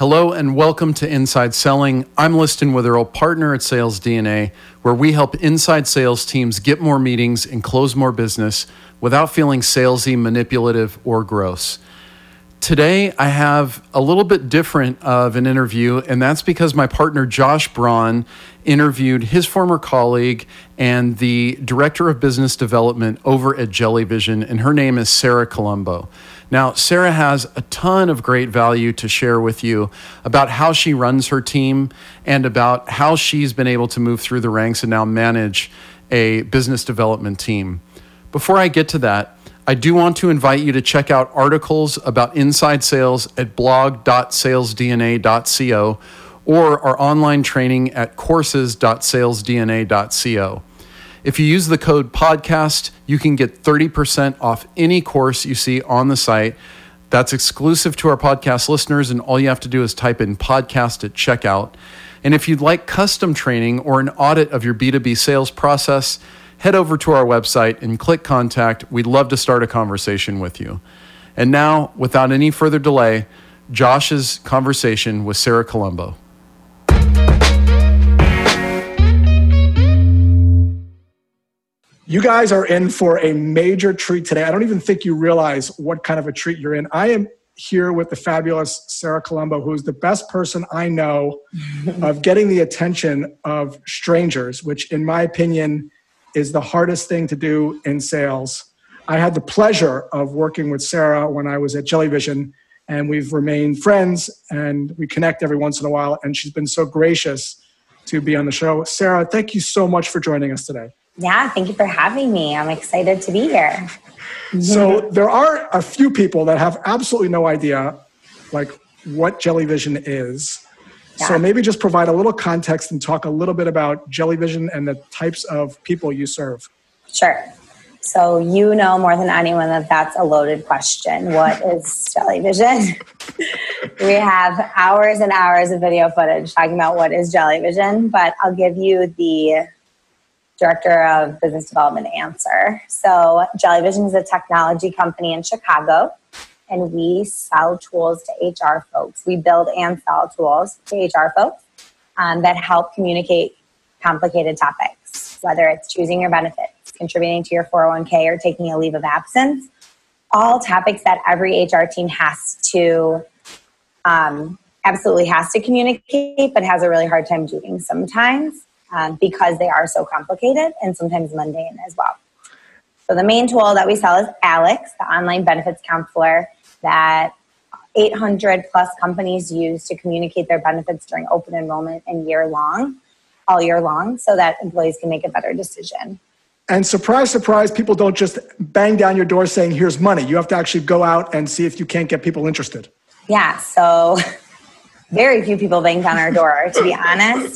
Hello and welcome to Inside Selling. I'm Liston Witherell, partner at Sales DNA, where we help inside sales teams get more meetings and close more business without feeling salesy, manipulative, or gross. Today, I have a little bit different of an interview, and that's because my partner Josh Braun interviewed his former colleague and the Director of Business Development over at Jellyvision, and her name is Sarah Colombo. Now, Sarah has a ton of great value to share with you about how she runs her team and about how she's been able to move through the ranks and now manage a business development team. Before I get to that, I do want to invite you to check out articles about inside sales at blog.salesdna.co or our online training at courses.salesdna.co. If you use the code podcast, you can get 30% off any course you see on the site. That's exclusive to our podcast listeners, and all you have to do is type in podcast at checkout. And if you'd like custom training or an audit of your B2B sales process, head over to our website and click contact. We'd love to start a conversation with you. And now, without any further delay, Josh's conversation with Sarah Colombo. You guys are in for a major treat today. I don't even think you realize what kind of a treat you're in. I am here with the fabulous Sarah Colombo, who is the best person I know of getting the attention of strangers, which in my opinion is the hardest thing to do in sales. I had the pleasure of working with Sarah when I was at Jellyvision, and we've remained friends and we connect every once in a while, and she's been so gracious to be on the show. Sarah, thank you so much for joining us today. Yeah, thank you for having me. I'm excited to be here. So there are a few people that have absolutely no idea like what Jellyvision is. Yeah. So maybe just provide a little context and talk a little bit about Jellyvision and the types of people you serve. Sure. So you know more than anyone that that's a loaded question. What is Jellyvision? We have hours and hours of video footage talking about what is Jellyvision, but I'll give you the Director of Business Development answer. So Jellyvision is a technology company in Chicago, and we sell tools to HR folks. We build and sell tools to HR folks that help communicate complicated topics, whether it's choosing your benefits, contributing to your 401k, or taking a leave of absence. All topics that every HR team has to, absolutely has to communicate, but has a really hard time doing sometimes. Because they are so complicated and sometimes mundane as well. So the main tool that we sell is Alex, the online benefits counselor that 800 plus companies use to communicate their benefits during open enrollment and all year long, so that employees can make a better decision. And surprise, surprise, people don't just bang down your door saying, here's money. You have to actually go out and see if you can't get people interested. Yeah, so very few people bang down our door, to be honest.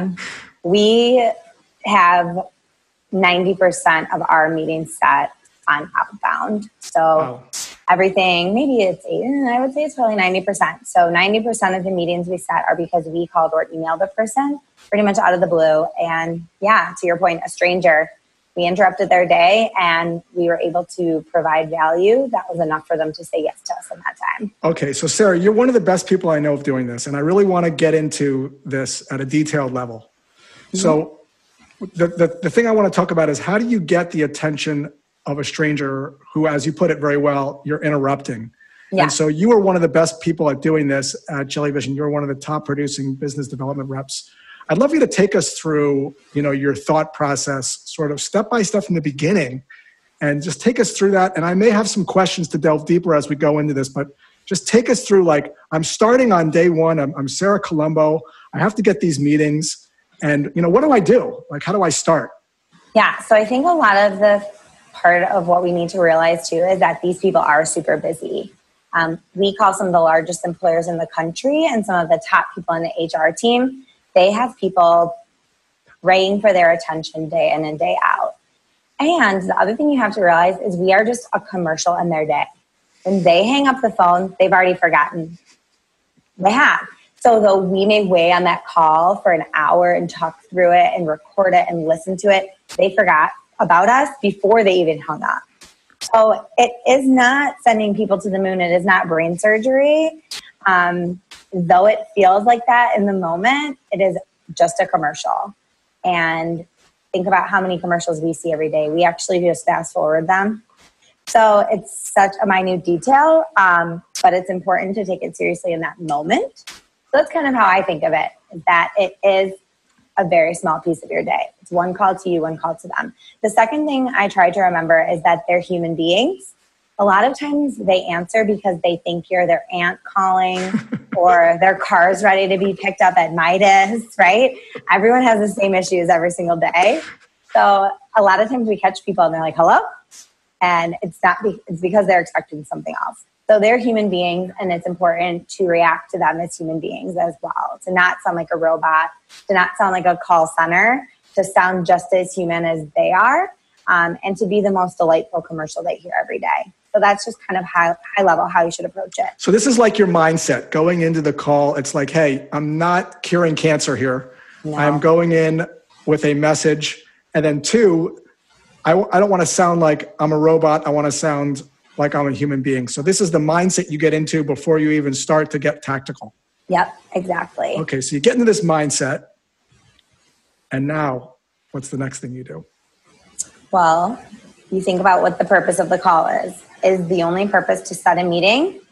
We have 90% of our meetings set on outbound. So wow. Everything, maybe it's 8, I would say it's probably 90%. So 90% of the meetings we set are because we called or emailed a person pretty much out of the blue. And yeah, to your point, a stranger, we interrupted their day and we were able to provide value that was enough for them to say yes to us in that time. Okay, so Sarah, you're one of the best people I know of doing this. And I really want to get into this at a detailed level. So the thing I want to talk about is how do you get the attention of a stranger who, as you put it very well, you're interrupting. Yeah. And so you are one of the best people at doing this at Jellyvision. You're one of the top producing business development reps. I'd love you to take us through, your thought process, sort of step by step from the beginning, and just take us through that. And I may have some questions to delve deeper as we go into this, but just take us through, like, I'm starting on day one. I'm Sarah Colombo. I have to get these meetings. And, what do I do? Like, how do I start? Yeah. So I think a lot of the part of what we need to realize too is that these people are super busy. We call some of the largest employers in the country and some of the top people in the HR team. They have people praying for their attention day in and day out. And the other thing you have to realize is we are just a commercial in their day. When they hang up the phone, they've already forgotten. They have. So though we may weigh on that call for an hour and talk through it and record it and listen to it, they forgot about us before they even hung up. So it is not sending people to the moon. It is not brain surgery. though it feels like that in the moment, it is just a commercial. And think about how many commercials we see every day. We actually just fast forward them. So it's such a minute detail, but it's important to take it seriously in that moment. So that's kind of how I think of it, is that it is a very small piece of your day. It's one call to you, one call to them. The second thing I try to remember is that they're human beings. A lot of times they answer because they think you're their aunt calling or their car's ready to be picked up at Midas, right? Everyone has the same issues every single day. So a lot of times we catch people and they're like, hello? And it's because they're expecting something else. So they're human beings, and it's important to react to them as human beings as well. To not sound like a robot, to not sound like a call center, to sound just as human as they are, and to be the most delightful commercial they hear every day. So that's just kind of high level how you should approach it. So this is like your mindset going into the call. It's like, hey, I'm not curing cancer here. No. I'm going in with a message. And then two, I don't want to sound like I'm a robot. I want to sound like I'm a human being. So this is the mindset you get into before you even start to get tactical. Yep, exactly. Okay, so you get into this mindset. And now what's the next thing you do? Well, you think about what the purpose of the call is. Is the only purpose to set a meeting?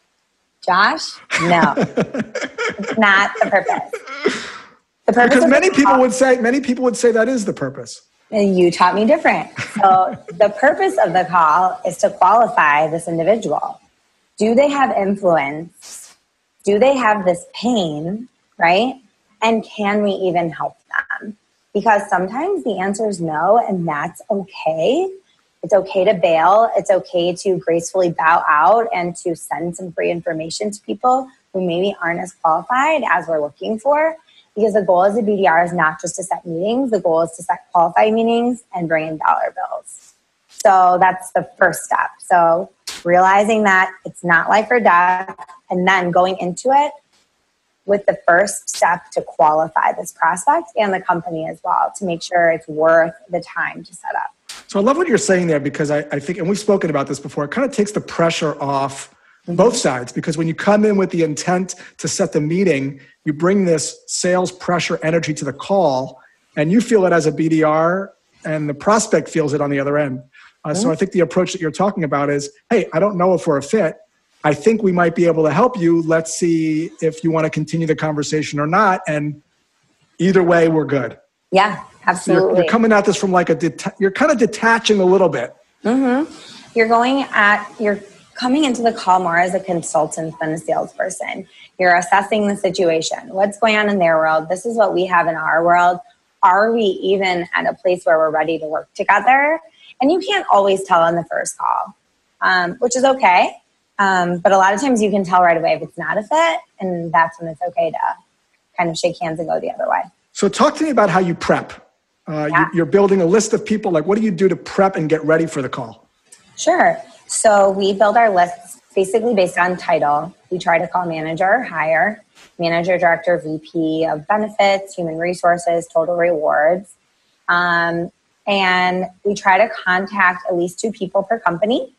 Josh? No. It's not the purpose. The purpose because many people would say that is the purpose. You taught me different. So the purpose of the call is to qualify this individual. Do they have influence? Do they have this pain, right? And can we even help them? Because sometimes the answer is no, and that's okay. It's okay to bail. It's okay to gracefully bow out and to send some free information to people who maybe aren't as qualified as we're looking for. Because the goal as a BDR is not just to set meetings. The goal is to set qualified meetings and bring in dollar bills. So that's the first step. So realizing that it's not life or death, and then going into it with the first step to qualify this prospect and the company as well to make sure it's worth the time to set up. So I love what you're saying there, because I think, and we've spoken about this before, it kind of takes the pressure off both sides, because when you come in with the intent to set the meeting, you bring this sales pressure energy to the call, and you feel it as a BDR, and the prospect feels it on the other end. So I think the approach that you're talking about is, hey, I don't know if we're a fit. I think we might be able to help you. Let's see if you want to continue the conversation or not. And either way, we're good. Yeah, absolutely. So you're coming at this from like you're kind of detaching a little bit. Mm-hmm. You're coming into the call more as a consultant than a salesperson. You're assessing the situation. What's going on in their world? This is what we have in our world. Are we even at a place where we're ready to work together? And you can't always tell on the first call, which is okay. But a lot of times you can tell right away if it's not a fit, and that's when it's okay to kind of shake hands and go the other way. So talk to me about how you prep. You're building a list of people. Like, what do you do to prep and get ready for the call? Sure. So we build our lists basically based on title. We try to call manager, hire, manager, director, VP of benefits, human resources, total rewards. And we try to contact at least 2 people per company.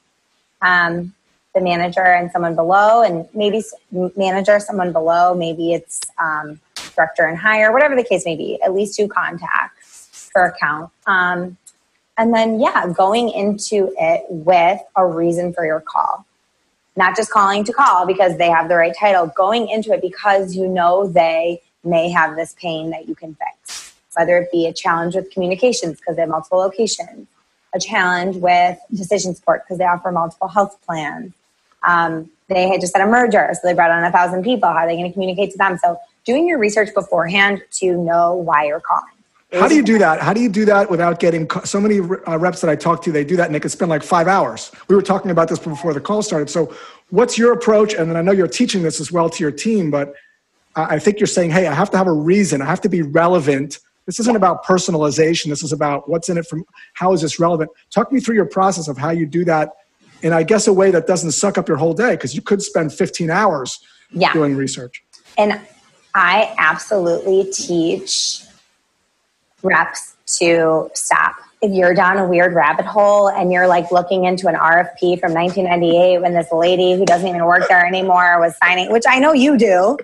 The manager and someone below, and maybe manager, someone below, maybe it's director and hire, whatever the case may be, at least 2 contacts per account. And then, going into it with a reason for your call. Not just calling to call because they have the right title, going into it because you know they may have this pain that you can fix. Whether it be a challenge with communications because they have multiple locations, a challenge with decision support because they offer multiple health plans. They had just had a merger, so they brought on 1,000 people. How are they going to communicate to them? So doing your research beforehand to know why you're calling. How do you do that? How do you do that without getting so many reps that I talk to, they do that and they could spend like 5 hours. We were talking about this before the call started. So what's your approach? And then I know you're teaching this as well to your team, but I think you're saying, hey, I have to have a reason. I have to be relevant. This isn't about personalization. This is about what's in it from, how is this relevant? Talk me through your process of how you do that in, I guess, a way that doesn't suck up your whole day, because you could spend 15 hours doing research. And I absolutely teach reps to stop. if you're down a weird rabbit hole and you're like looking into an RFP from 1998 when this lady who doesn't even work there anymore was signing, which I know you do.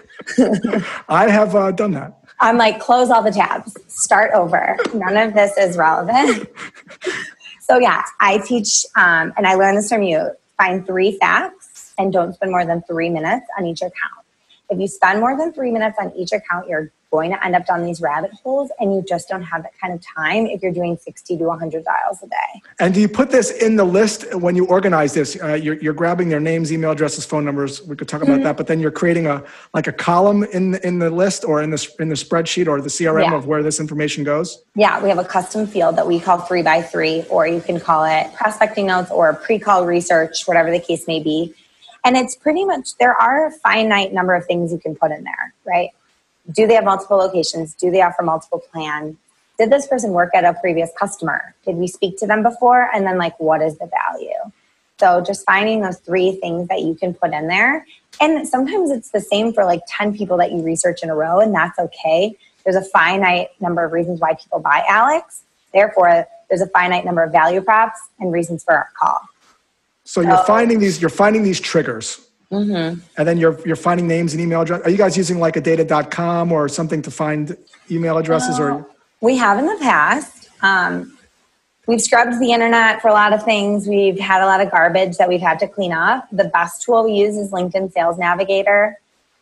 I have done that. I'm like, close all the tabs, start over. None of this is relevant. So yeah, I teach, and I learned this from you, find 3 facts and don't spend more than 3 minutes on each account. If you spend more than 3 minutes on each account, you're going to end up down these rabbit holes, and you just don't have that kind of time if you're doing 60 to 100 dials a day. And do you put this in the list when you organize this? You're grabbing their names, email addresses, phone numbers. We could talk about that, but then you're creating a column in the list or in the spreadsheet or the CRM of where this information goes? Yeah, we have a custom field that we call 3x3, or you can call it prospecting notes or pre-call research, whatever the case may be. And it's pretty much, there are a finite number of things you can put in there, right? Do they have multiple locations? Do they offer multiple plans? Did this person work at a previous customer? Did we speak to them before? And then like, what is the value? So just finding those 3 things that you can put in there. And sometimes it's the same for like 10 people that you research in a row, and that's okay. There's a finite number of reasons why people buy Alex. Therefore, there's a finite number of value props and reasons for our call. So you're finding these triggers. Mm-hmm. And then you're finding names and email addresses. Are you guys using like a data.com or something to find email addresses? Or we have in the past. We've scrubbed the internet for a lot of things. We've had a lot of garbage that we've had to clean up. The best tool we use is LinkedIn Sales Navigator.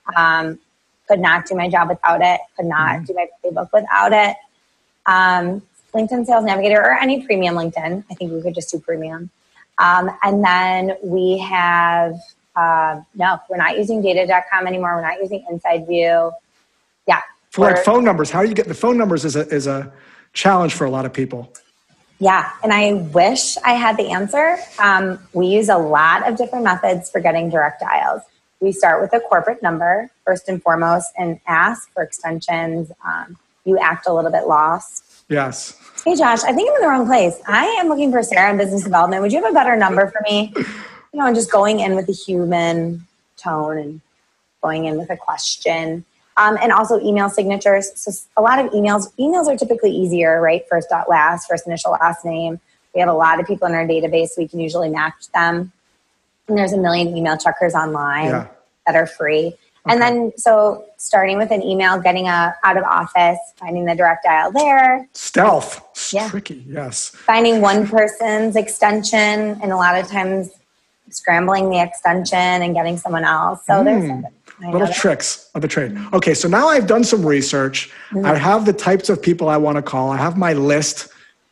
Could not do my job without it. Could not do my playbook without it. LinkedIn Sales Navigator or any premium LinkedIn. I think we could just do premium. And then we have... no, we're not using data.com anymore. We're not using Inside View. Yeah. For like phone numbers, how are you getting the phone numbers is a challenge for a lot of people. Yeah. And I wish I had the answer. We use a lot of different methods for getting direct dials. We start with a corporate number first and foremost and ask for extensions. You act a little bit lost. Yes. Hey, Josh, I think I'm in the wrong place. I am looking for Sarah in business development. Would you have a better number for me? And just going in with a human tone and going in with a question. And also email signatures. So a lot of emails are typically easier, right? First dot last, first initial last name. We have a lot of people in our database. So we can usually match them. And there's a million email checkers online that are free. Okay. And then, so starting with an email, getting out of office, finding the direct dial there. Stealth. Tricky, yes. Finding one person's extension, and a lot of times scrambling the extension and getting someone else. So there's little tricks of the trade. Okay, so now I've done some research. I have the types of people I want to call. I have my list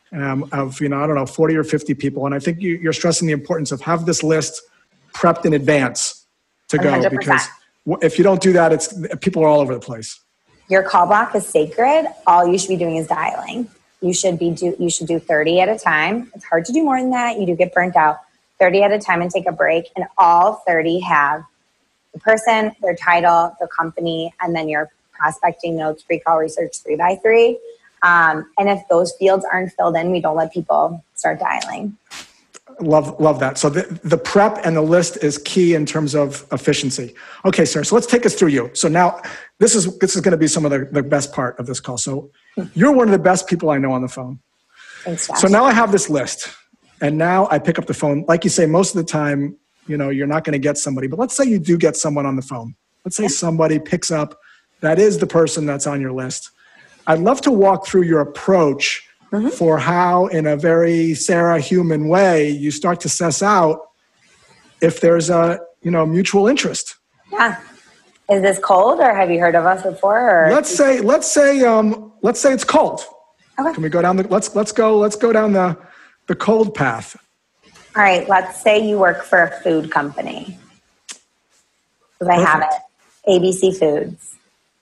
of 40 or 50 people, and I think you're stressing the importance of have this list prepped in advance to go 100%. Because if you don't do that, people are all over the place. Your call block is sacred. All you should be doing is dialing. You should do 30 at a time. It's hard to do more than that. You do get burnt out. 30 at a time and take a break, and all 30 have the person, their title, the company, and then your prospecting notes, pre-call research 3x3. And if those fields aren't filled in, we don't let people start dialing. Love that. So the prep and the list is key in terms of efficiency. Okay, Sarah, so let's take us through you. So now this is going to be some of the best part of this call. So you're one of the best people I know on the phone. Thanks, Josh. So now I have this list. And now I pick up the phone. Like you say, most of the time, you're not going to get somebody. But let's say you do get someone on the phone. Let's say somebody picks up. That is the person that's on your list. I'd love to walk through your approach for how, in a very Sarah human way, you start to suss out if there's a mutual interest. Yeah. Is this cold, or have you heard of us before? Or? Let's say it's cold. Okay. Can we go down let's go down the cold path. All right, let's say you work for a food company. Because I have it. ABC Foods.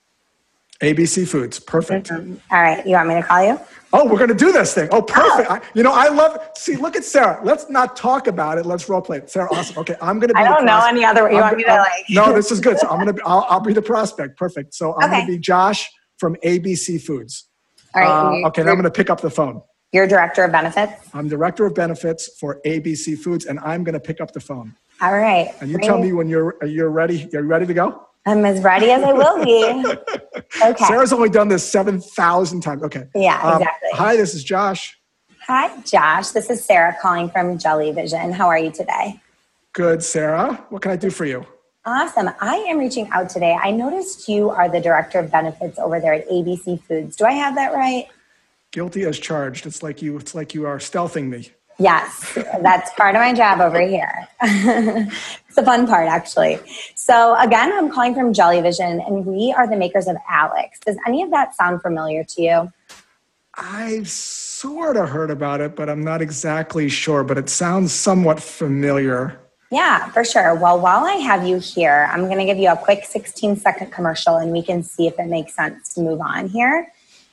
ABC Foods. Perfect. Mm-hmm. All right, you want me to call you? Oh, we're going to do this thing. Oh, perfect. Oh. Look at Sarah. Let's not talk about it. Let's role play it. Sarah, awesome. Okay, I'm going to be I don't know any other way. You want me to like... No, this is good. So I'll be the prospect. Perfect. So I'm going to be Josh from ABC Foods. All right. Okay, now I'm going to pick up the phone. You're director of benefits? I'm director of benefits for ABC Foods, and I'm going to pick up the phone. All right. And you tell me when you're ready. You're ready to go? I'm as ready as I will be. Okay. Sarah's only done this 7,000 times. Okay. Yeah, exactly. Hi, this is Josh. Hi, Josh. This is Sarah calling from Jelly Vision. How are you today? Good, Sarah. What can I do for you? Awesome. I am reaching out today. I noticed you are the director of benefits over there at ABC Foods. Do I have that right? Guilty as charged. It's like you are stealthing me. Yes, that's part of my job over here. It's the fun part, actually. So again, I'm calling from Jelly Vision, and we are the makers of Alex. Does any of that sound familiar to you? I've sort of heard about it, but I'm not exactly sure, but it sounds somewhat familiar. Yeah, for sure. Well, while I have you here, I'm going to give you a quick 16-second commercial, and we can see if it makes sense to move on here.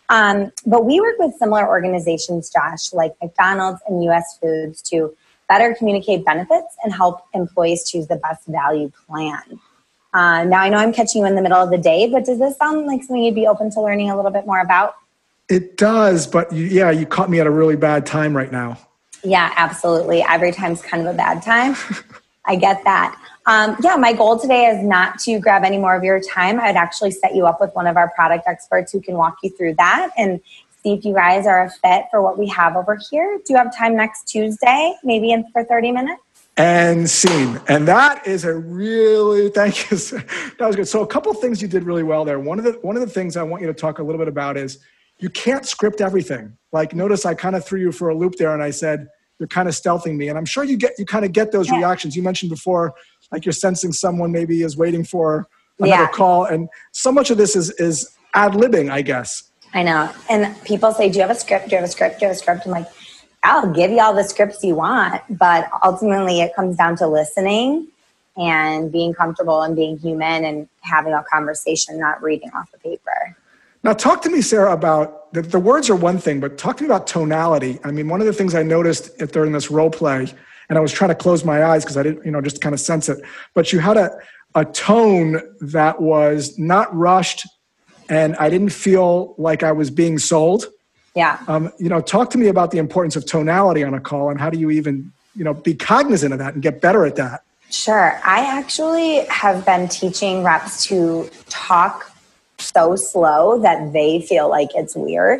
But we work with similar organizations, Josh, like McDonald's and US Foods, to better communicate benefits and help employees choose the best value plan. Now, I know I'm catching you in the middle of the day, but does this sound like something you'd be open to learning a little bit more about? It does, but you caught me at a really bad time right now. Yeah, absolutely. Every time's kind of a bad time. I get that. My goal today is not to grab any more of your time. I'd actually set you up with one of our product experts who can walk you through that and see if you guys are a fit for what we have over here. Do you have time next Tuesday, maybe in for 30 minutes? And scene. And that is thank you. That was good. So a couple of things you did really well there. One of the things I want you to talk a little bit about is you can't script everything. Like, notice I kind of threw you for a loop there and I said, you're kind of stealthing me. And I'm sure you kind of get those reactions. You mentioned before, like you're sensing someone maybe is waiting for another call. And so much of this is ad-libbing, I guess. I know. And people say, do you have a script? Do you have a script? Do you have a script? I'm like, I'll give you all the scripts you want. But ultimately it comes down to listening and being comfortable and being human and having a conversation, not reading off the paper. Now, talk to me, Sarah, about the words are one thing, but talk to me about tonality. I mean, one of the things I noticed during this role play, and I was trying to close my eyes because I didn't, just kind of sense it, but you had a tone that was not rushed, and I didn't feel like I was being sold. Yeah. Talk to me about the importance of tonality on a call, and how do you even, be cognizant of that and get better at that? Sure. I actually have been teaching reps to talk so slow that they feel like it's weird.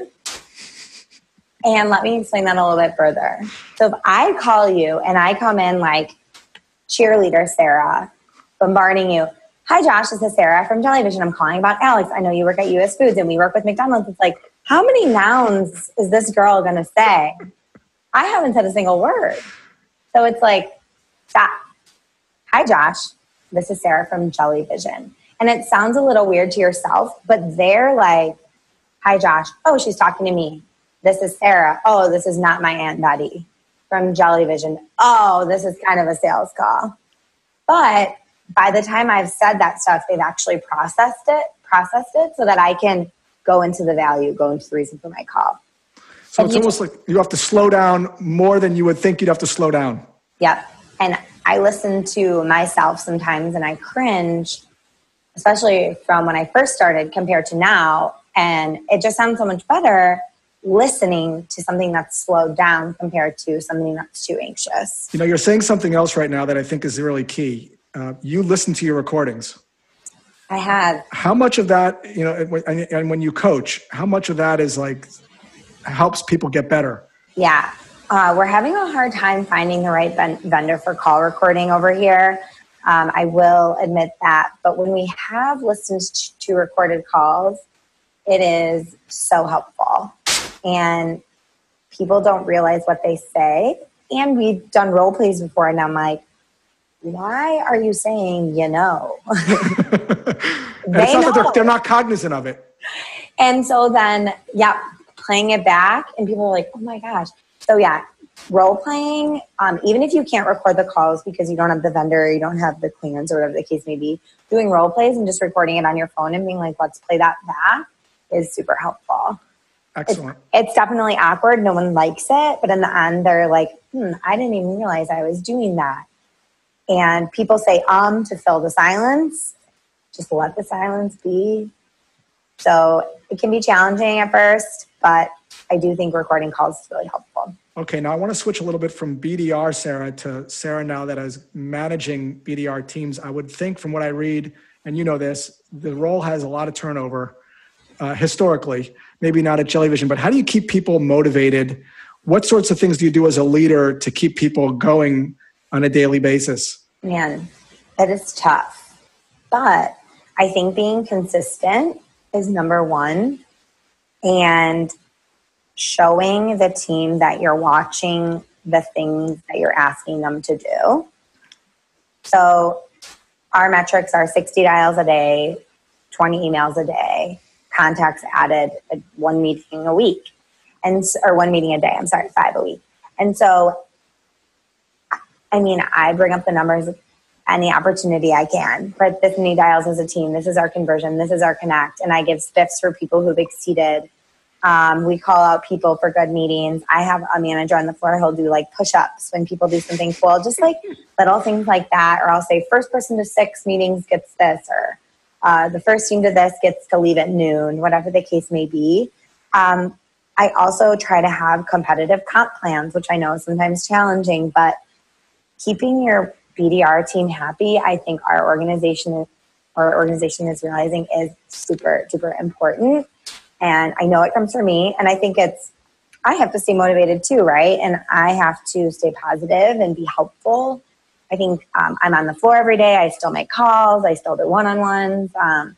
And let me explain that a little bit further. So if I call you and I come in like cheerleader Sarah, bombarding you, hi Josh, this is Sarah from Jelly Vision. I'm calling about Alex. I know you work at US Foods and we work with McDonald's. It's like, how many nouns is this girl going to say? I haven't said a single word. So it's like, stop. Hi Josh, this is Sarah from Jelly Vision. And it sounds a little weird to yourself, but they're like, hi, Josh. Oh, she's talking to me. This is Sarah. Oh, this is not my Aunt Betty from Jelly Vision. Oh, this is kind of a sales call. But by the time I've said that stuff, they've actually processed it so that I can go into the value, go into the reason for my call. So it's almost like you have to slow down more than you would think you'd have to slow down. Yep. And I listen to myself sometimes and I cringe, especially from when I first started compared to now. And it just sounds so much better listening to something that's slowed down compared to something that's too anxious. You're saying something else right now that I think is really key. You listen to your recordings. I have. How much of that, and when you coach, how much of that is like, helps people get better? Yeah. We're having a hard time finding the right vendor for call recording over here. I will admit that. But when we have listened to recorded calls, it is so helpful. And people don't realize what they say. And we've done role plays before, and I'm like, why are you saying, It's not that they're not cognizant of it. And so then, playing it back, and people are like, oh my gosh. So role playing, even if you can't record the calls because you don't have the vendor, or you don't have the clearance, or whatever the case may be, doing role plays and just recording it on your phone and being like, let's play that back is super helpful. Excellent. It's definitely awkward. No one likes it. But in the end, they're like, I didn't even realize I was doing that. And people say to fill the silence. Just let the silence be. So it can be challenging at first, but I do think recording calls is really helpful. Okay, now I want to switch a little bit from BDR Sarah to Sarah now that is managing BDR teams. I would think from what I read, and you know this, the role has a lot of turnover historically, maybe not at Jelly Vision, but how do you keep people motivated what sorts of things do you do as a leader to keep people going on a daily basis? Man, it is tough. But I think being consistent is number one. And showing the team that you're watching the things that you're asking them to do. So our metrics are 60 dials a day, 20 emails a day, contacts added, 1 meeting a week, or 1 meeting a day. 5 a week. And so, I mean, I bring up the numbers any opportunity I can, but this many dials as a team, this is our conversion, this is our connect. And I give spiffs for people who've exceeded. We call out people for good meetings. I have a manager on the floor who'll do like push-ups when people do something cool, just like little things like that. Or I'll say first person to 6 meetings gets this, or the first team to this gets to leave at noon, whatever the case may be. I also try to have competitive comp plans, which I know is sometimes challenging, but keeping your BDR team happy, I think our organization is realizing is super, super important. And I know it comes from me. And I think I have to stay motivated too, right? And I have to stay positive and be helpful. I think I'm on the floor every day. I still make calls. I still do one-on-ones.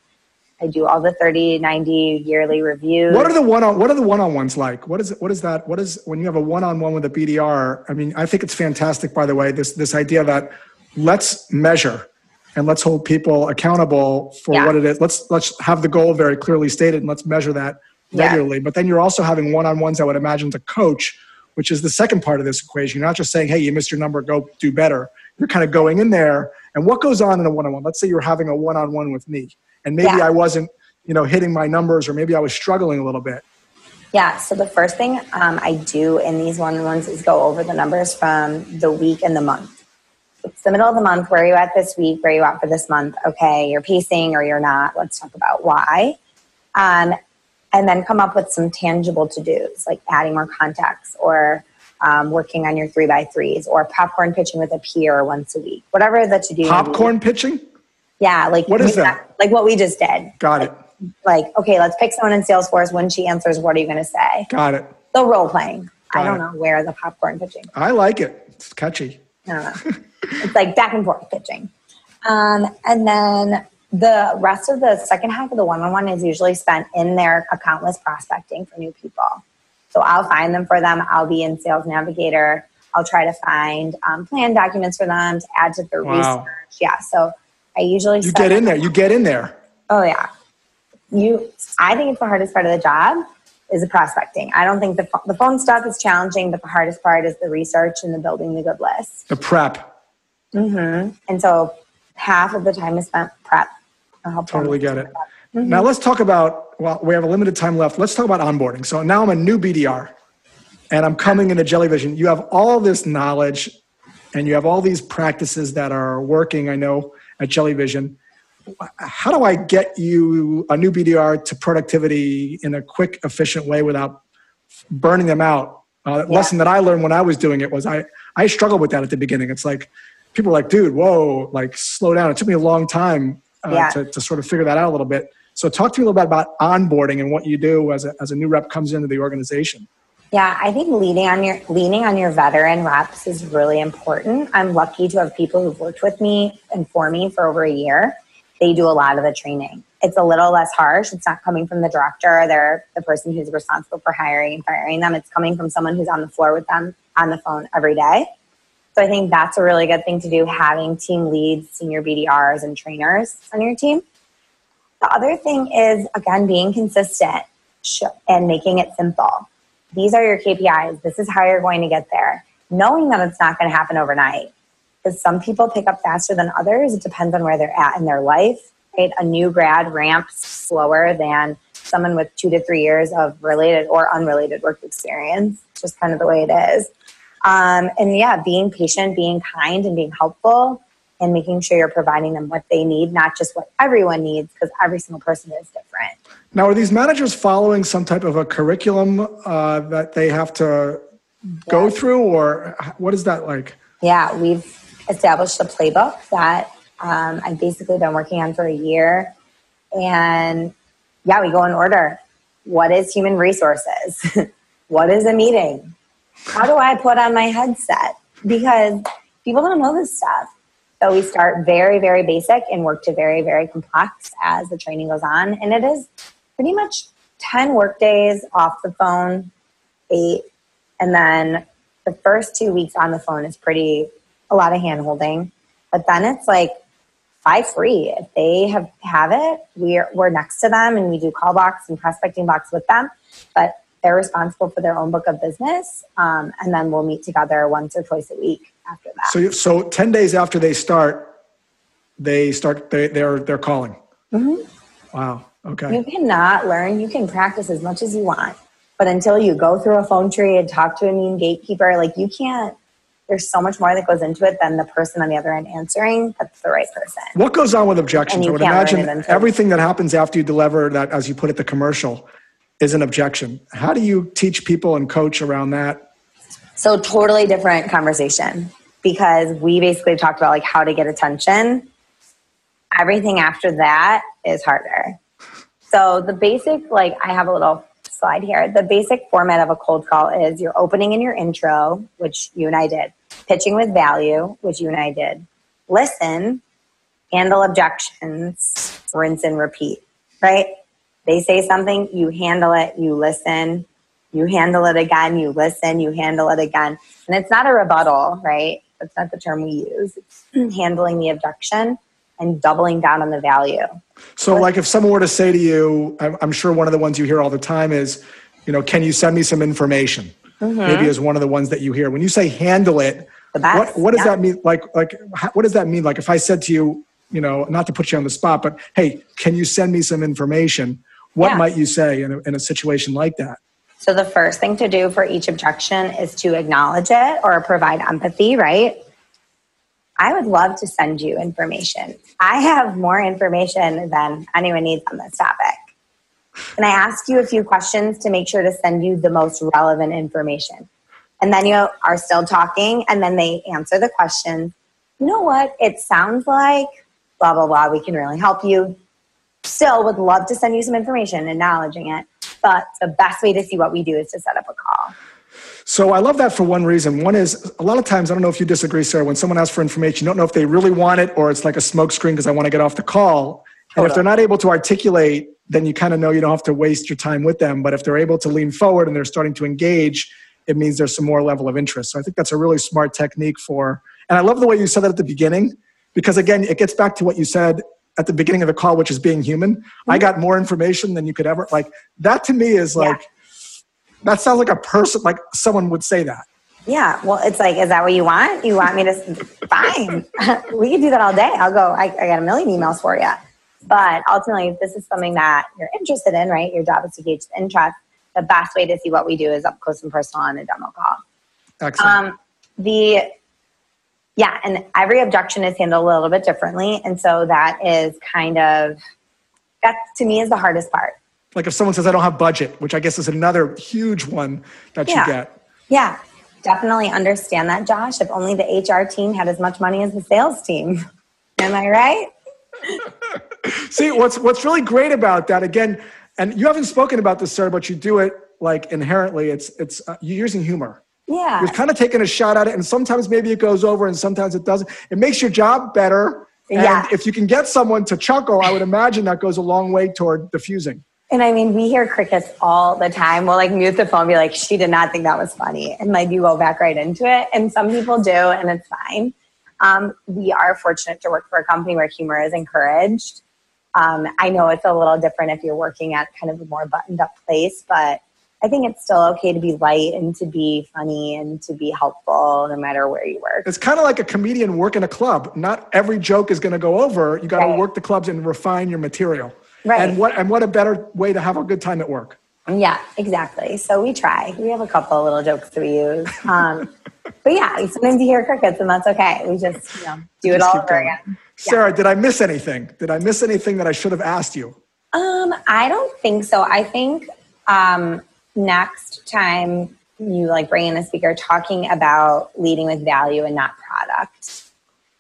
I do all the 30, 90 yearly reviews. What are the one-on-ones like? What is that? What is when you have a one-on-one with a BDR? I mean, I think it's fantastic, by the way, this idea that let's measure and let's hold people accountable for what it is. Let's have the goal very clearly stated and let's measure that regularly. Yeah. But then you're also having one-on-ones, I would imagine, to coach, which is the second part of this equation. You're not just saying, hey, you missed your number, go do better. You're kind of going in there. And what goes on in a one-on-one? Let's say you're having a one-on-one with me and maybe I wasn't, hitting my numbers, or maybe I was struggling a little bit. Yeah. So the first thing I do in these one-on-ones is go over the numbers from the week and the month. It's the middle of the month. Where are you at this week? Where are you at for this month? Okay, you're pacing or you're not. Let's talk about why. And then come up with some tangible to-dos, like adding more contacts or working on your 3x3s or popcorn pitching with a peer once a week. Whatever the to-do. Popcorn pitching? Yeah. Like what is that? Like what we just did. Got it. Like, okay, let's pick someone in Salesforce. When she answers, what are you going to say? Got it. So role playing. I don't know where the popcorn pitching. I like it. It's catchy. I don't know. It's like back and forth pitching. And then the rest of the second half of the one-on-one is usually spent in their account list prospecting for new people. So I'll find them for them. I'll be in Sales Navigator. I'll try to find plan documents for them to add to their research. Yeah. So I usually You get in there. Oh yeah. I think it's the hardest part of the job is the prospecting. I don't think the phone stuff is challenging, but the hardest part is the research and the building the good list. The prep. Mm-hmm. And so half of the time is spent prep. Totally get it. Mm-hmm. Now let's talk about, we have a limited time left. Let's talk about onboarding. So now I'm a new BDR and I'm coming into Jellyvision. You have all this knowledge and you have all these practices that are working, I know, at Jellyvision. How do I get you, a new BDR, to productivity in a quick, efficient way without burning them out? Lesson that I learned when I was doing it was I struggled with that at the beginning. It's like, people are like, dude, whoa, like slow down. It took me a long time to sort of figure that out a little bit. So talk to me a little bit about onboarding and what you do as a new rep comes into the organization. Yeah, I think leaning on your veteran reps is really important. I'm lucky to have people who've worked with me and for me for over a year. They do a lot of the training. It's a little less harsh. It's not coming from the director. They're the person who's responsible for hiring and firing them. It's coming from someone who's on the floor with them on the phone every day. So I think that's a really good thing to do, having team leads, senior BDRs, and trainers on your team. The other thing is, again, being consistent and making it simple. These are your KPIs. This is how you're going to get there. Knowing that it's not going to happen overnight. Because some people pick up faster than others. It depends on where they're at in their life. Right? A new grad ramps slower than someone with 2 to 3 years of related or unrelated work experience. It's just kind of the way it is. Being patient, being kind, and being helpful, and making sure you're providing them what they need, not just what everyone needs, because every single person is different. Now, are these managers following some type of a curriculum that they have to go through, or what is that like? Yeah, we've established a playbook that I've basically been working on for a year. And we go in order. What is human resources? What is a meeting? how do I put on my headset? Because people don't know this stuff. So we start very, very basic and work to very, very complex as the training goes on. And it is pretty much 10 work days off the phone, 8. And then the first 2 weeks on the phone is a lot of hand holding. But then it's like 5 free. If they have it, we're next to them and we do call box and prospecting box with them. But they're responsible for their own book of business. And then we'll meet together once or twice a week after that. So 10 days after they're calling. Mm-hmm. Wow. Okay. You cannot learn. You can practice as much as you want. But until you go through a phone tree and talk to a mean gatekeeper, like you can't, there's so much more that goes into it than the person on the other end answering that's the right person. What goes on with objections? I would imagine everything that happens after you deliver that, as you put it, the commercial, is an objection. How do you teach people and coach around that? So totally different conversation, because we basically talked about like how to get attention. Everything after that is harder. So the basic, like I have a little slide here. The basic format of a cold call is your opening and your intro, which you and I did. Pitching with value, which you and I did. Listen, handle objections, rinse and repeat, right? They say something, you handle it, you listen, you handle it again, you listen, you handle it again. And it's not a rebuttal, right? That's not the term we use. It's handling the objection and doubling down on the value. So like if someone were to say to you, I'm sure one of the ones you hear all the time is, can you send me some information? Mm-hmm. Maybe is one of the ones that you hear. When you say handle it, what does that mean? Like, what does that mean? Like if I said to you, not to put you on the spot, but hey, can you send me some information? What might you say in a situation like that? So the first thing to do for each objection is to acknowledge it or provide empathy, right? I would love to send you information. I have more information than anyone needs on this topic. Can I ask you a few questions to make sure to send you the most relevant information? And then you are still talking, and then they answer the question. You know what? It sounds like blah, blah, blah. We can really help you. Still would love to send you some information, acknowledging it. But the best way to see what we do is to set up a call. So I love that for one reason. One is a lot of times, I don't know if you disagree, Sarah, when someone asks for information, you don't know if they really want it or it's like a smoke screen because I want to get off the call. And if they're not able to articulate, then you kind of know you don't have to waste your time with them. But if they're able to lean forward and they're starting to engage, it means there's some more level of interest. So I think that's a really smart technique and I love the way you said that at the beginning, because again, it gets back to what you said at the beginning of the call, which is being human. Mm-hmm. I got more information than you could ever, like that to me is like, that sounds like a person, like someone would say that. Yeah. Well, it's like, is that what you want? You want me to, fine. We can do that all day. I'll go, I got a million emails for you. But ultimately, if this is something that you're interested in, right? Your job is to gauge the interest. The best way to see what we do is up close and personal on a demo call. Excellent. And every objection is handled a little bit differently. And so that is that to me is the hardest part. Like if someone says, I don't have budget, which I guess is another huge one that you get. Yeah, definitely understand that, Josh. If only the HR team had as much money as the sales team. Am I right? See, what's really great about that, again, and you haven't spoken about this, Sarah, but you do it like inherently. It's you're using humor. Yeah. You're kind of taking a shot at it, and sometimes maybe it goes over and sometimes it doesn't. It makes your job better. And if you can get someone to chuckle, I would imagine that goes a long way toward diffusing. And I mean, we hear crickets all the time. We'll like mute the phone and be like, she did not think that was funny. And like you go back right into it. And some people do, and it's fine. We are fortunate to work for a company where humor is encouraged. I know it's a little different if you're working at kind of a more buttoned up place, but I think it's still okay to be light and to be funny and to be helpful no matter where you work. It's kind of like a comedian working a club. Not every joke is going to go over. You got to work the clubs and refine your material. Right. And what a better way to have a good time at work. Yeah, exactly. So we try. We have a couple of little jokes that we use. But yeah, sometimes you hear crickets and that's okay. We just do it all over again. Sarah, did I miss anything? Did I miss anything that I should have asked you? I don't think so. I think next time you like bring in a speaker talking about leading with value and not product.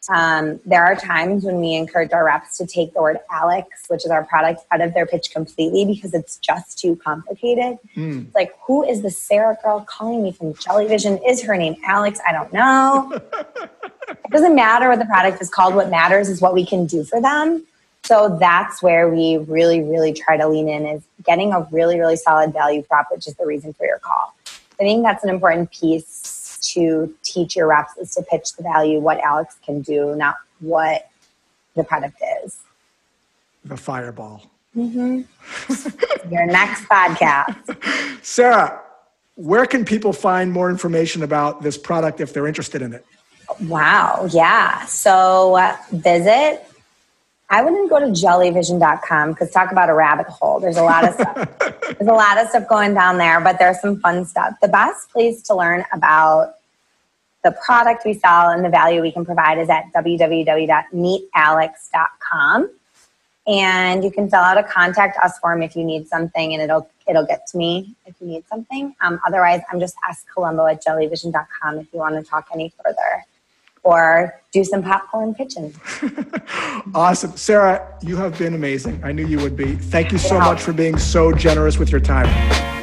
There are times when we encourage our reps to take the word Alex, which is our product, out of their pitch completely because it's just too complicated. It's like, who is the Sarah girl calling me from Jelly Vision? Is her name Alex? I don't know. It doesn't matter what the product is called. What matters is what we can do for them. So that's where we really, really try to lean in, is getting a really, really solid value prop, which is the reason for your call. I think that's an important piece to teach your reps, is to pitch the value, what Alex can do, not what the product is. The fireball. Mm-hmm. Your next podcast. Sarah, where can people find more information about this product if they're interested in it? Wow. Yeah. So visit. I wouldn't go to jellyvision.com because talk about a rabbit hole. There's a lot of stuff. There's a lot of stuff going down there, but there's some fun stuff. The best place to learn about the product we sell and the value we can provide is at www.meetalex.com. And you can fill out a contact us form if you need something, and it'll get to me if you need something. Otherwise, I'm just askcolombo@jellyvision.com if you want to talk any further, or do some popcorn pitching. Awesome. Sarah, you have been amazing. I knew you would be. Thank you so much for being so generous with your time.